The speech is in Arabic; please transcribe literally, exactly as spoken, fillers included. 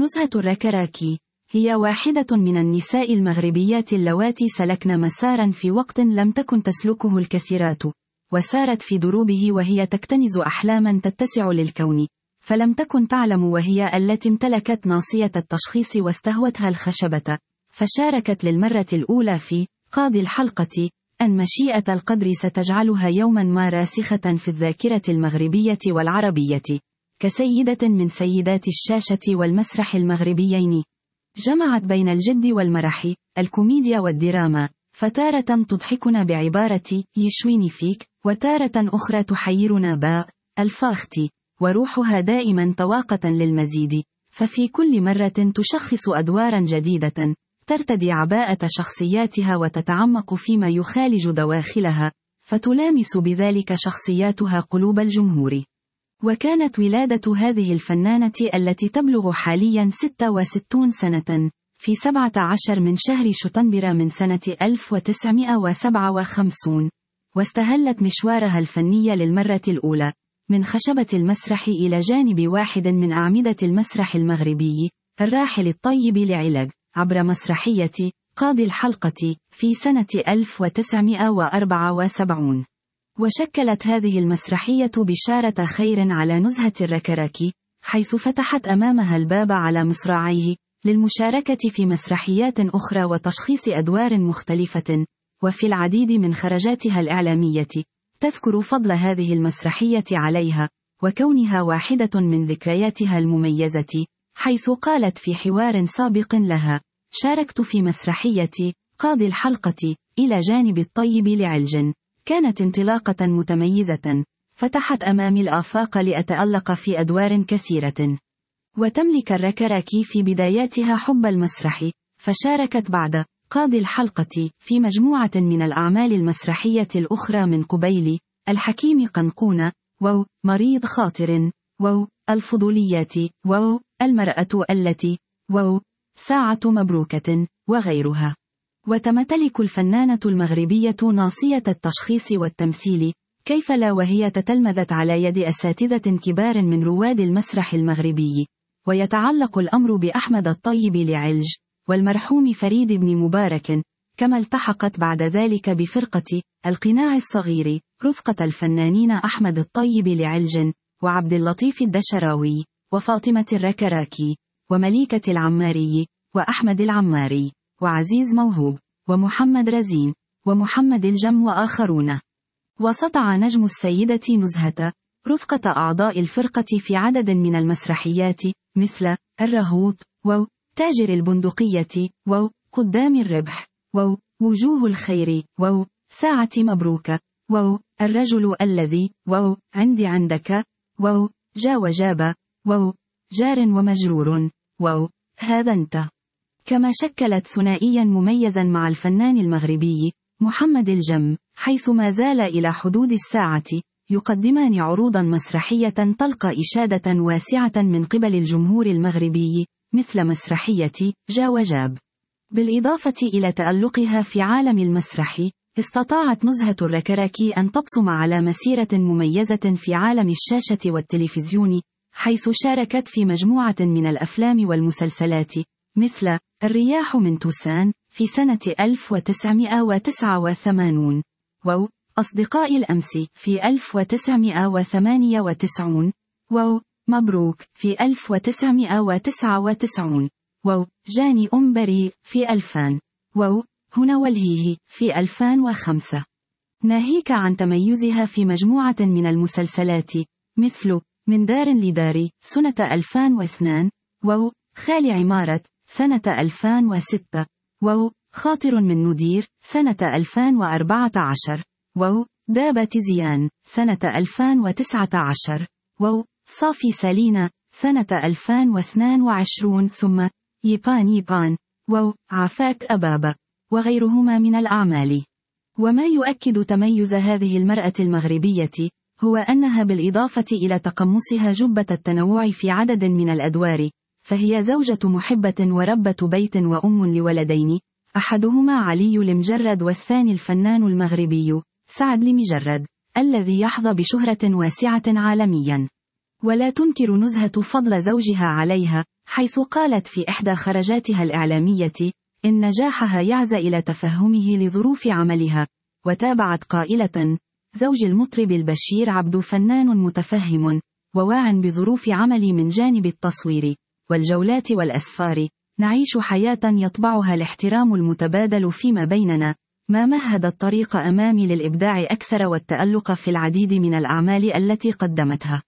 نزهة الركراكي هي واحدة من النساء المغربيات اللواتي سلكن مسارا في وقت لم تكن تسلكه الكثيرات، وسارت في دروبه وهي تكتنز أحلاما تتسع للكون، فلم تكن تعلم وهي التي امتلكت ناصية التشخيص واستهوتها الخشبة، فشاركت للمرة الأولى في قاضي الحلقة أن مشيئة القدر ستجعلها يوما ما راسخة في الذاكرة المغربية والعربية، كسيدة من سيدات الشاشة والمسرح المغربيين. جمعت بين الجد والمرح، الكوميديا والدراما، فتارة تضحكنا بعبارة يشويني فيك، وتارة أخرى تحيرنا باء الفاختي، وروحها دائما طواقة للمزيد، ففي كل مرة تشخص أدوارا جديدة، ترتدي عباءة شخصياتها وتتعمق فيما يخالج دواخلها، فتلامس بذلك شخصياتها قلوب الجمهور. وكانت ولادة هذه الفنانة التي تبلغ حاليا ستة وستين سنة في سبعة عشر من شهر شتنبر من سنة ألف وتسعمائة وسبعة وخمسين، واستهلت مشوارها الفني للمرة الأولى من خشبة المسرح إلى جانب واحد من أعمدة المسرح المغربي، الراحل الطيب لعلج، عبر مسرحية قاضي الحلقة في سنة ألف وتسعمائة وأربعة وسبعين. وشكلت هذه المسرحية بشارة خير على نزهة الركراكي، حيث فتحت أمامها الباب على مصراعيه للمشاركة في مسرحيات أخرى وتشخيص أدوار مختلفة، وفي العديد من خرجاتها الإعلامية تذكر فضل هذه المسرحية عليها، وكونها واحدة من ذكرياتها المميزة، حيث قالت في حوار سابق لها: شاركت في مسرحية قاضي الحلقة إلى جانب الطيب لعلج، كانت انطلاقة متميزة، فتحت أمامي الآفاق لأتألق في أدوار كثيرة. وتملك الركراكي في بداياتها حب المسرح، فشاركت بعد قاضي الحلقة في مجموعة من الأعمال المسرحية الأخرى من قبيل الحكيم قنقون، و مريض خاطر، و الفضوليات، و المرأة التي، و ساعة مبروكة، وغيرها. وتمتلك الفنانة المغربية ناصية التشخيص والتمثيل، كيف لا، وهي تتلمذت على يد أساتذة كبار من رواد المسرح المغربي، ويتعلق الأمر بأحمد الطيب لعلج والمرحوم فريد بن مبارك، كما التحقت بعد ذلك بفرقة القناع الصغير رفقة الفنانين أحمد الطيب لعلج وعبد اللطيف الدشراوي وفاطمة الركراكي ومليكة العماري وأحمد العماري وعزيز موهوب ومحمد رزين ومحمد الجم وآخرون. وسطع نجم السيدة نزهة رفقة أعضاء الفرقة في عدد من المسرحيات مثل الرهوط، و تاجر البندقية، و قدام الربح، و وجوه الخير، و ساعة مبروك، و الرجل الذي، و عندي عندك، و جا وجاب، و جار ومجرور، و هذا أنت. كما شكلت ثنائيا مميزا مع الفنان المغربي محمد الجم، حيث ما زال إلى حدود الساعة يقدمان عروضا مسرحية تلقى إشادة واسعة من قبل الجمهور المغربي، مثل مسرحية جا وجاب. بالإضافة إلى تألقها في عالم المسرح، استطاعت نزهة الركراكي أن تبصم على مسيرة مميزة في عالم الشاشة والتلفزيون، حيث شاركت في مجموعة من الأفلام والمسلسلات مثل الرياح من توسان في سنة ألف وتسعمائة وتسعة وثمانين، و أصدقاء الأمس في ألف وتسعمائة وثمانية وتسعين، و مبروك في ألف وتسعمائة وتسعة وتسعين، و جاني أم بريء في ألفان، و هنا والهيه في ألفين وخمسة. ناهيك عن تميزها في مجموعة من المسلسلات مثل من دار لدار سنة ألفين واثنين، و خال عمارة سنة ألفين وستة، و خاطر من ندير سنة ألفين وأربعة عشر، و دابة زيان سنة ألفين وتسعة عشر، و صافي سالينا سنة ألفين واثنين وعشرين، ثم يبان يبان، و عافاك أبابا، وغيرهما من الأعمال. وما يؤكد تميز هذه المرأة المغربية هو أنها بالإضافة إلى تقمصها جبة التنوع في عدد من الأدوار، فهي زوجة محبة وربة بيت وأم لولدين، أحدهما علي المجرد والثاني الفنان المغربي سعد المجرد، الذي يحظى بشهرة واسعة عالميا. ولا تنكر نزهة فضل زوجها عليها، حيث قالت في إحدى خرجاتها الإعلامية إن نجاحها يعزى إلى تفهمه لظروف عملها. وتابعت قائلة: زوج المطرب البشير عبد فنان متفهم وواع بظروف عملي من جانب التصوير والجولات والأسفار، نعيش حياة يطبعها الاحترام المتبادل فيما بيننا، ما مهد الطريق أمامي للإبداع أكثر والتألق في العديد من الأعمال التي قدمتها.